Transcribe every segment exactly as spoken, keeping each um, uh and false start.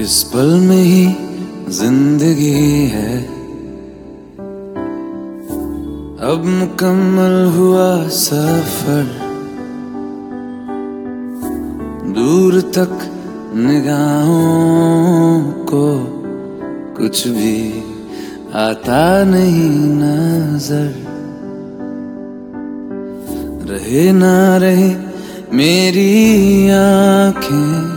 इस पल में ही जिंदगी है, अब मुकम्मल हुआ सफर। दूर तक निगाहों को कुछ भी आता नहीं नजर। रहे ना रहे मेरी आंखें,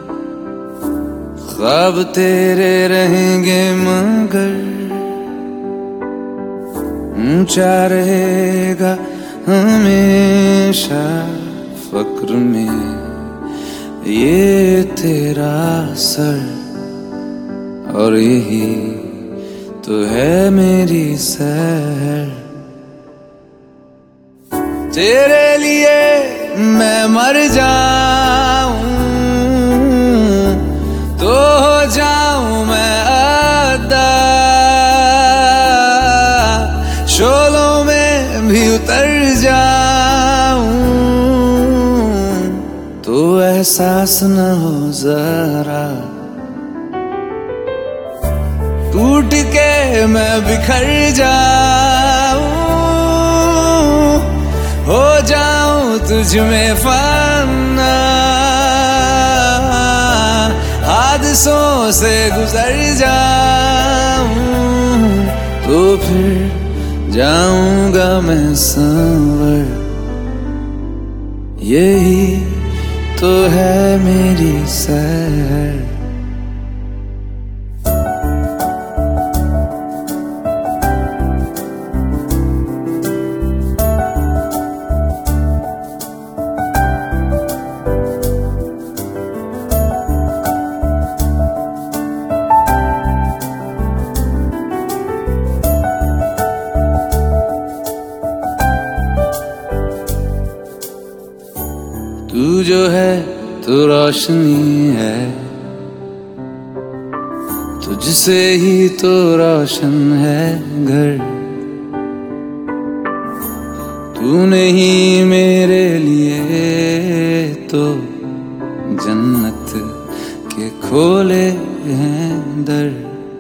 ख्वाब तेरे रहेंगे मगर ऊंचा रहेगा हमेशा फक्र में ये तेरा सर। और यही तो है मेरी सैर। तेरे लिए मैं मर जाऊं तो हो जाऊं मैं अदा, शोलों में भी उतर जाऊं तो एहसास न हो जरा। टूट के मैं बिखर जाऊं, हो जाऊं तुझ में फना, हादसों से गुजर जाऊं तो फिर जाऊंगा मैं संवर। यही तो है मेरी सैर। तू जो है तो रोशनी है, तुझसे ही तो रोशन है घर। तू नहीं मेरे लिए तो जन्नत के खोले हैं दर।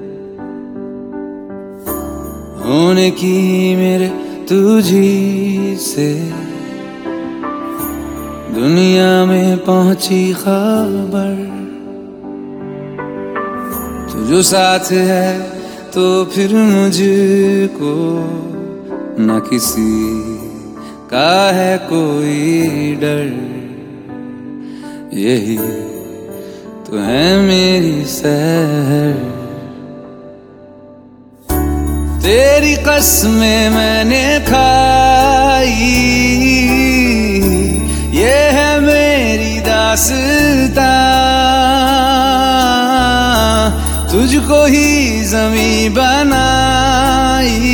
होने की मेरे तुझी से दुनिया में पहुंची खबर। तू जो साथ है तो फिर मुझको न किसी का है कोई डर। यही तो है मेरी सैर। तेरी कसमें मैंने खाई, ये है मेरी दास्तां। तुझको ही ज़मीं बनाई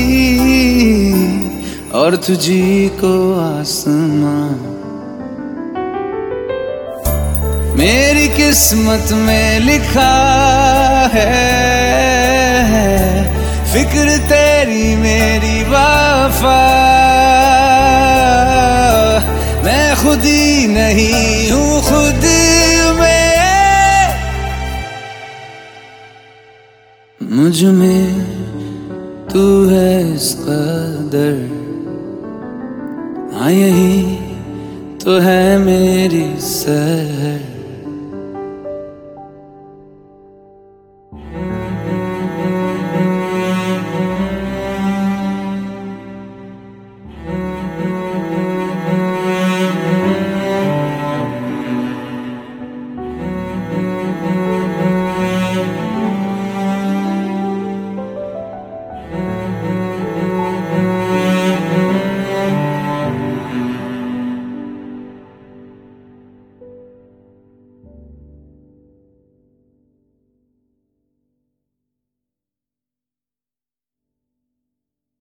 और तुझी को आसमां। मेरी किस्मत में लिखा है फिक्र तेरी मेरी वफा। मैं खुद ही नहीं हूँ खुद में, मुझ में तू है इस कदर। हाँ यही तो है मेरी सैर।